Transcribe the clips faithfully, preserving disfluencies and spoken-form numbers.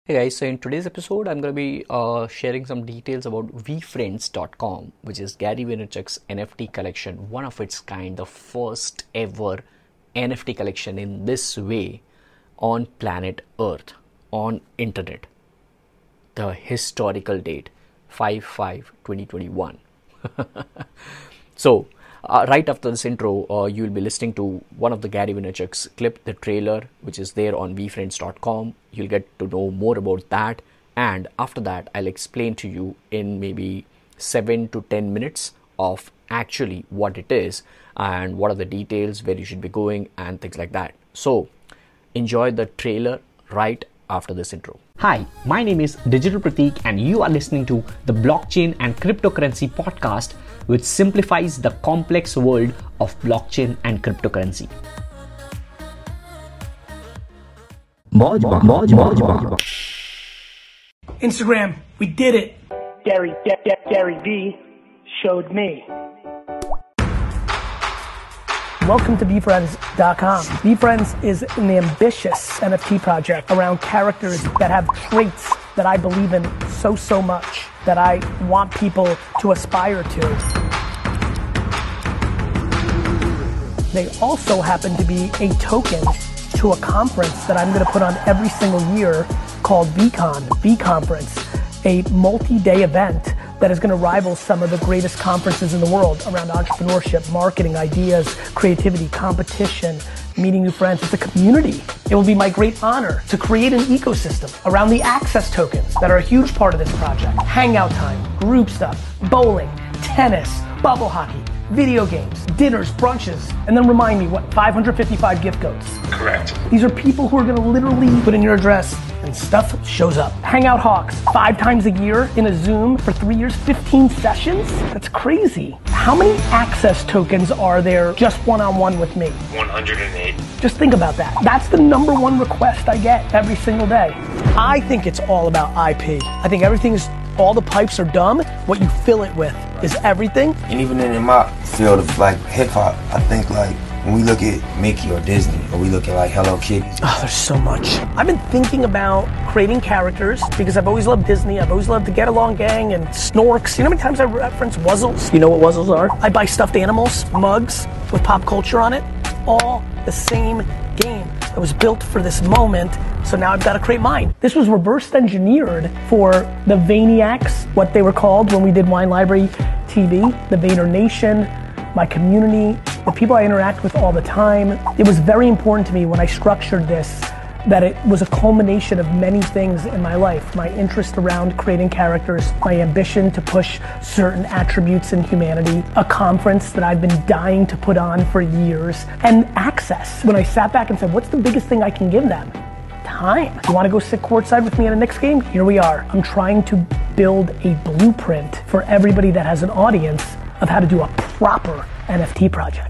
Hey guys, so in today's episode, I'm going to be uh, sharing some details about V Friends dot com, which is Gary Vaynerchuk's N F T collection, one of its kind, the first ever N F T collection in this way on planet Earth, on internet. The historical date, five five twenty twenty-one. So, uh, right after this intro, uh, you will be listening to one of the Gary Vaynerchuk's clip, the trailer, which is there on V Friends dot com. You'll get to know more about that. And after that, I'll explain to you in maybe seven to ten minutes of actually what it is and what are the details, where you should be going and things like that. So, enjoy the trailer right after this intro. Hi, my name is Digital Pratik and you are listening to the Blockchain and Cryptocurrency podcast, which simplifies the complex world of blockchain and cryptocurrency. Instagram, we did it. Gary, Gary, Gary V showed me. Welcome to V Friends dot com. V Friends is an ambitious N F T project around characters that have traits that I believe in so, so much that I want people to aspire to. They also happen to be a token to a conference that I'm going to put on every single year called VCon, V Conference, a multi-day event that is going to rival some of the greatest conferences in the world around entrepreneurship, marketing, ideas, creativity, competition, meeting new friends. It's a community. It will be my great honor to create an ecosystem around the access tokens that are a huge part of this project. Hangout time, group stuff, bowling, tennis, bubble hockey, video games, dinners, brunches, and then remind me, what, five hundred fifty-five gift codes? Correct. These are people who are gonna literally put in your address and stuff shows up. Hangout Hawks, five times a year in a Zoom for three years, fifteen sessions? That's crazy. How many access tokens are there just one-on-one with me? one hundred eight. Just think about that. That's the number one request I get every single day. I think it's all about I P. I think everything is, all the pipes are dumb. What you fill it with is everything. And even in my field of like hip hop, I think like when we look at Mickey or Disney, or we look at like Hello Kitty. Oh, there's so much. I've been thinking about creating characters because I've always loved Disney. I've always loved the Get Along Gang and Snorks. You know how many times I reference Wuzzles? You know what Wuzzles are? I buy stuffed animals, mugs with pop culture on it. All the same game. It was built for this moment, so now I've got to create mine. This was reverse engineered for the Vayniacs, what they were called when we did Wine Library T V, the Vayner Nation, my community, the people I interact with all the time. It was very important to me when I structured this that it was a culmination of many things in my life. My interest around creating characters, my ambition to push certain attributes in humanity, a conference that I've been dying to put on for years, and access. When I sat back and said, what's the biggest thing I can give them? Time. You want to go sit courtside with me at a Knicks game? Here we are. I'm trying to build a blueprint for everybody that has an audience of how to do a proper N F T project.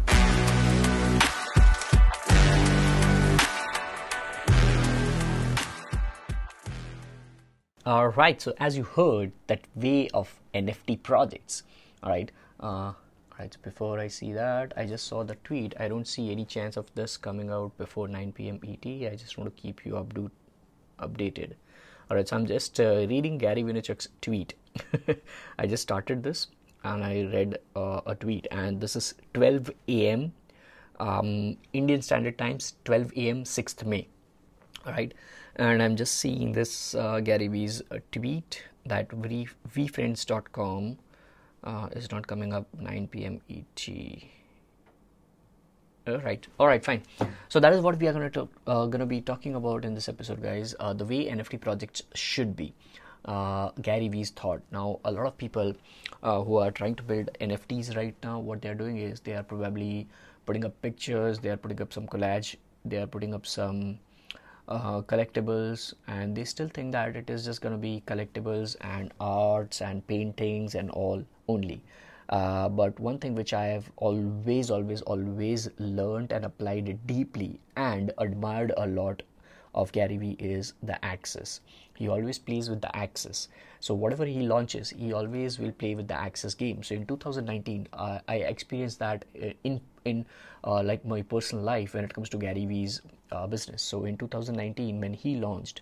All right, so as you heard, that way of N F T projects, all right. Uh, Right, so before I see that, I just saw the tweet. I don't see any chance of this coming out before nine p.m. E T. I just want to keep you updo- updated. All right, so I'm just uh, reading Gary Vaynerchuk's tweet. I just started this and I read uh, a tweet, and this is twelve a.m. Um, Indian Standard Times, twelve a.m. sixth of May. All right, and I'm just seeing this uh, Gary V's uh, tweet that V Friends dot com Uh, is not coming up nine p.m. E T. All right, all right, fine. So that is what we are going to uh, going to be talking about in this episode, guys. Uh, the way N F T projects should be. Uh, Gary V's thought. Now, a lot of people uh, who are trying to build N F Ts right now, what they are doing is they are probably putting up pictures, they are putting up some collage, they are putting up some uh, collectibles, and they still think that it is just going to be collectibles and arts and paintings and all only. Uh, but one thing which I have always, always, always learned and applied it deeply and admired a lot of Gary Vee is the access. He always plays with the access. So whatever he launches, he always will play with the access game. So in two thousand nineteen, uh, I experienced that in in uh, like my personal life when it comes to Gary Vee's uh, business. So in two thousand nineteen, when he launched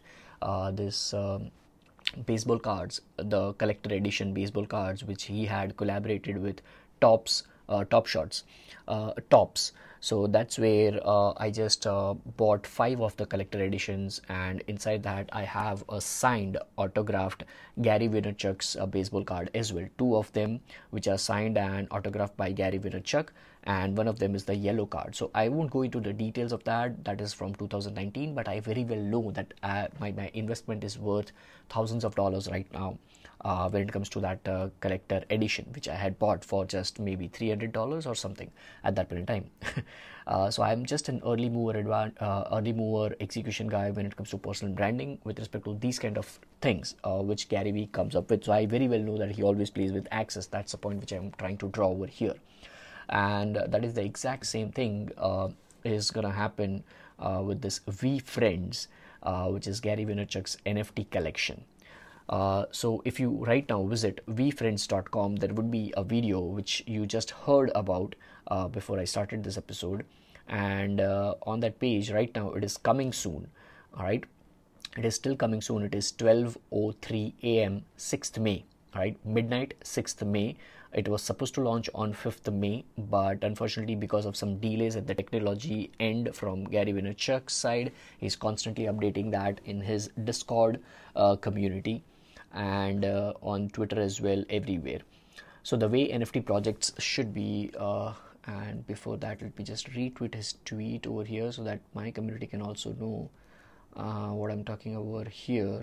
uh, this um, baseball cards, the collector edition baseball cards, which he had collaborated with Topps, uh, Top Shots, uh, Topps. So that's where uh, I just uh, bought five of the collector editions, and inside that I have a signed, autographed Gary Vaynerchuk's uh, baseball card as well. Two of them which are signed and autographed by Gary Vaynerchuk, and one of them is the yellow card. So I won't go into the details of that. That is from two thousand nineteen, but I very well know that uh, my, my investment is worth thousands of dollars right now. Uh, when it comes to that uh, collector edition, which I had bought for just maybe three hundred dollars or something at that point in time. uh, so I'm just an early mover, advan- uh, early mover execution guy when it comes to personal branding with respect to these kind of things, uh, which Gary Vee comes up with. So I very well know that he always plays with access. That's the point which I'm trying to draw over here. And uh, that is the exact same thing uh, is going to happen uh, with this VeeFriends, uh, which is Gary Vaynerchuk's N F T collection. Uh, so if you right now visit vee friends dot com, there would be a video which you just heard about uh, before I started this episode, and uh, on that page right now it is coming soon. All right, it is still coming soon. It is twelve oh three a m sixth May. All right, midnight sixth May. It was supposed to launch on fifth May, but unfortunately because of some delays at the technology end from Gary Vaynerchuk's side, he's constantly updating that in his Discord uh, community and uh, on Twitter as well, everywhere. So the way N F T projects should be, uh, and before that let me just retweet his tweet over here so that my community can also know uh, what I'm talking over here.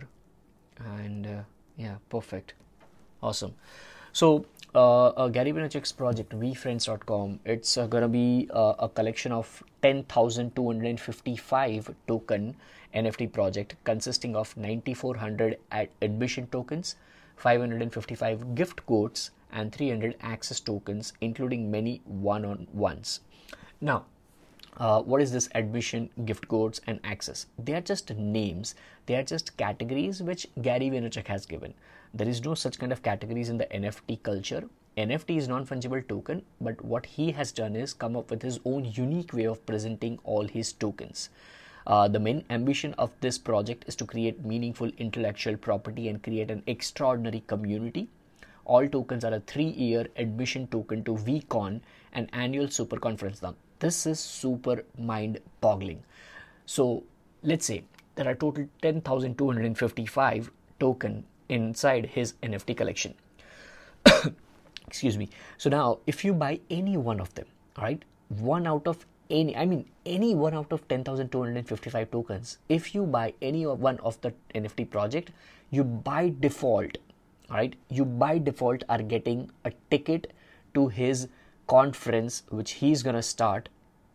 And uh, yeah, perfect, awesome. So uh, uh, Gary Vaynerchuk's project vee friends dot com, it's uh, gonna be uh, a collection of ten thousand two hundred fifty-five token N F T project consisting of ninety-four hundred ad- admission tokens, five hundred fifty-five gift codes, and three hundred access tokens, including many one-on-ones. Now, uh, what is this admission, gift codes, and access? They are just names. They are just categories which Gary Vaynerchuk has given. There is no such kind of categories in the N F T culture. N F T is non-fungible token, but what he has done is come up with his own unique way of presenting all his tokens. Uh, the main ambition of this project is to create meaningful intellectual property and create an extraordinary community. All tokens are a three-year admission token to VeeCon, an annual super conference. Now, this is super mind-boggling. So, let's say there are total ten thousand two hundred fifty-five token inside his N F T collection. Excuse me. So now, if you buy any one of them, all right, one out of any, I mean, any one out of ten thousand two hundred fifty-five tokens, if you buy any one of the N F T project, you by default, all right, you by default are getting a ticket to his conference, which he's going to start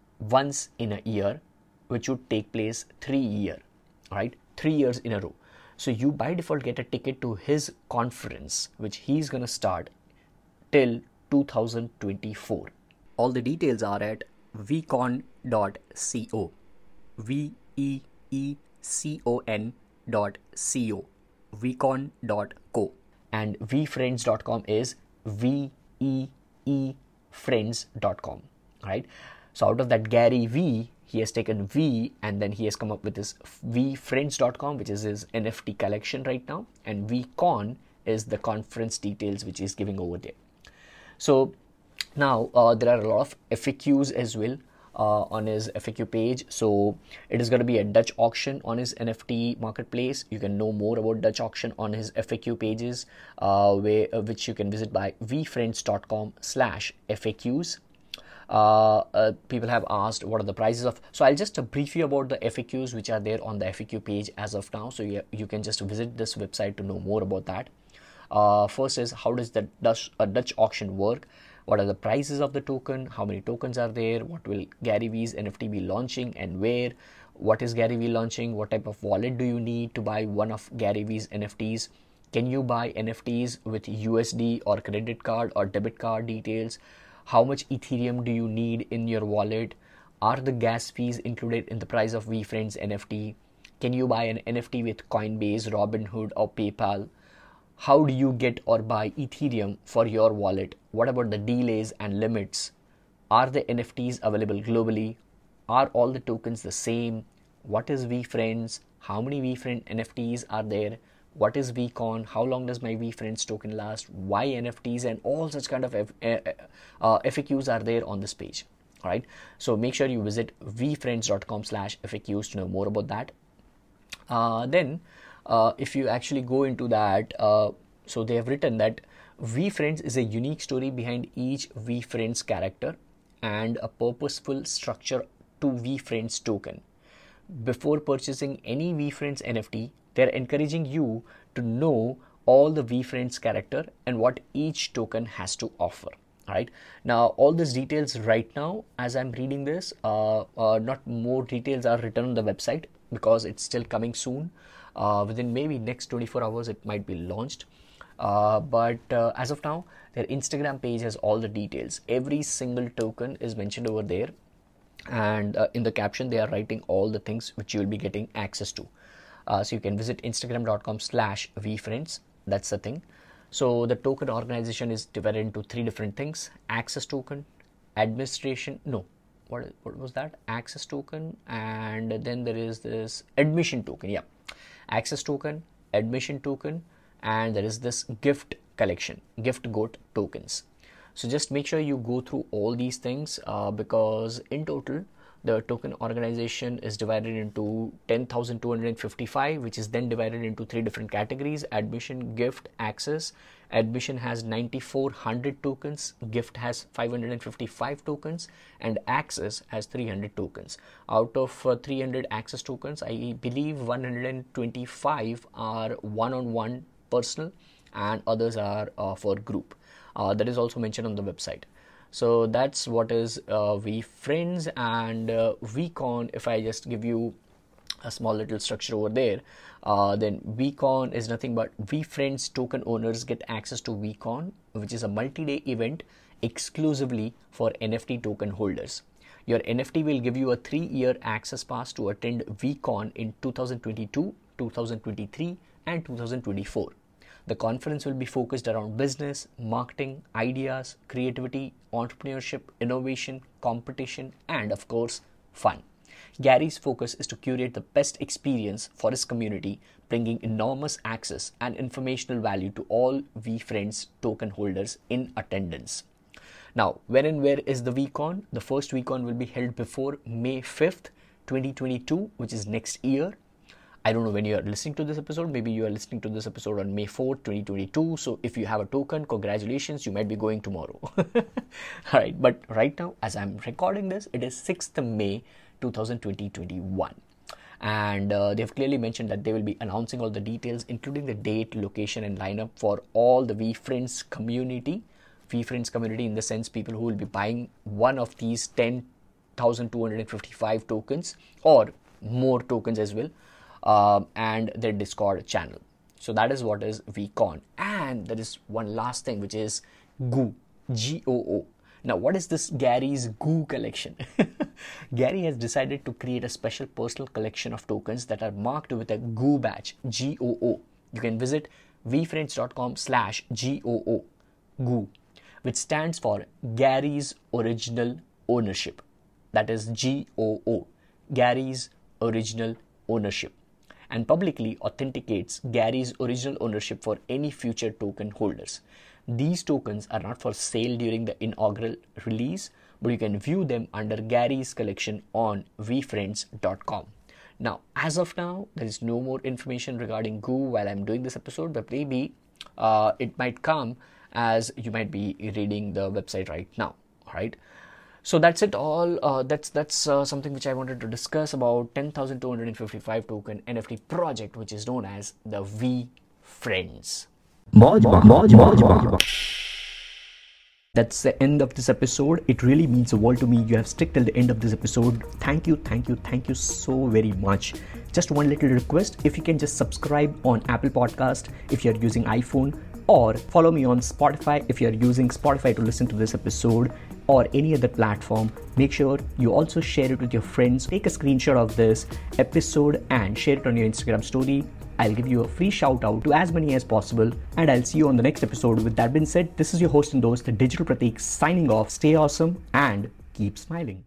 once in a year, which would take place three year, all right, three years in a row. So you by default get a ticket to his conference, which he's going to start till two thousand twenty-four. All the details are at veecon dot co, V E E C O N dot C O, veecon dot co. And vee friends dot com is V E E friends dot com, right? So out of that Gary Vee, he has taken V and then he has come up with this vee friends dot com, which is his N F T collection right now, and VeeCon is the conference details which he's giving over there. So now uh, there are a lot of F A Qs as well uh, on his F A Q page. So it is going to be a Dutch auction on his N F T marketplace. You can know more about Dutch auction on his F A Q pages, uh, where, uh, which you can visit by vee friends dot com slash F A Qs. Uh, uh, people have asked what are the prices of, so I'll just uh, brief you about the F A Qs which are there on the F A Q page as of now. So you, you can just visit this website to know more about that. Uh, first is, how does the Dutch, uh, Dutch auction work? What are the prices of the token? How many tokens are there? What will Gary Vee's N F T be launching and where? What is Gary Vee launching? What type of wallet do you need to buy one of Gary Vee's N F Ts? Can you buy N F Ts with U S D or credit card or debit card details? How much Ethereum do you need in your wallet? Are the gas fees included in the price of VeeFriends N F T? Can you buy an N F T with Coinbase, Robinhood or PayPal? How do you get or buy Ethereum for your wallet? What about the delays and limits? Are the N F Ts available globally? Are all the tokens the same? What is VeeFriends? how many VFriend N F Ts are there, what is VCon, how long does my VFriends token last, why N F Ts, and all such kind of F- uh, F A Qs are there on this page. All right, so make sure you visit vfriends dot com slash F A Qs to know more about that. Uh, then uh, if you actually go into that, uh, so they have written that VFriends is a unique story behind each VFriends character and a purposeful structure to VFriends token. Before purchasing any VFriends N F T, they're encouraging you to know all the VFriends character and what each token has to offer. All right. Now, all these details right now, as I'm reading this, uh, uh, not more details are written on the website because it's still coming soon. Uh, within maybe next twenty-four hours, it might be launched. Uh, but uh, as of now, their Instagram page has all the details. Every single token is mentioned over there. And uh, in the caption, they are writing all the things which you will be getting access to. Uh, so you can visit instagram dot com slash vfriends. That's the thing. So the token organization is divided into three different things: access token, administration, no, what, what was that? Access token, and then there is this admission token. Yeah, access token, admission token, and there is this gift collection, gift goat tokens. So just make sure you go through all these things uh, because in total, the token organization is divided into ten thousand two hundred fifty-five, which is then divided into three different categories: admission, gift, access. Admission has nine thousand four hundred tokens, gift has five hundred fifty-five tokens, and access has three hundred tokens. Out of uh, three hundred access tokens, I believe one hundred twenty-five are one-on-one personal and others are uh, for group. Uh, that is also mentioned on the website. So that's what is uh, VFriends and uh, VCon. If I just give you a small little structure over there, uh, then VCon is nothing but VFriends token owners get access to VCon, which is a multi-day event exclusively for N F T token holders. Your N F T will give you a three-year access pass to attend VCon in two thousand twenty-two, two thousand twenty-three, and two thousand twenty-four. The conference will be focused around business, marketing, ideas, creativity, entrepreneurship, innovation, competition, and of course, fun. Gary's focus is to curate the best experience for his community, bringing enormous access and informational value to all VFriends token holders in attendance. Now, when and where is the VCon? The first VCon will be held before May fifth, twenty twenty-two, which is next year. I don't know when you are listening to this episode. Maybe you are listening to this episode on May fourth, twenty twenty-two. So if you have a token, congratulations, you might be going tomorrow. All right. But right now, as I'm recording this, it is sixth of May, twenty twenty-one. And uh, they've clearly mentioned that they will be announcing all the details, including the date, location, and lineup for all the VFriends community. VFriends community in the sense people who will be buying one of these ten thousand two hundred fifty-five tokens or more tokens as well. Uh, and their Discord channel. So that is what is VCon. And there is one last thing, which is Goo, G O O. Now, what is this Gary's Goo collection? Gary has decided to create a special personal collection of tokens that are marked with a Goo badge, G O O. You can visit vfriends dot com slash G O O, Goo, which stands for Gary's Original Ownership. That is G O O, Gary's Original Ownership, and publicly authenticates Gary's original ownership for any future token holders. These tokens are not for sale during the inaugural release, but you can view them under Gary's collection on vfriends dot com. Now, as of now, there is no more information regarding Goo while I'm doing this episode, but maybe uh, it might come as you might be reading the website right now. All right. So that's it all. Uh, that's that's uh, something which I wanted to discuss about ten thousand two hundred fifty-five token N F T project, which is known as the VFriends. That's the end of this episode. It really means the world to me. You have stuck till the end of this episode. Thank you, thank you, thank you so very much. Just one little request. If you can just subscribe on Apple Podcast if you're using iPhone, or follow me on Spotify if you're using Spotify to listen to this episode, or any other platform. Make sure you also share it with your friends. Take a screenshot of this episode and share it on your Instagram story. I'll give you a free shout out to as many as possible, and I'll see you on the next episode. With that being said, this is your host and host, the Digital Pratik, signing off. Stay awesome and keep smiling.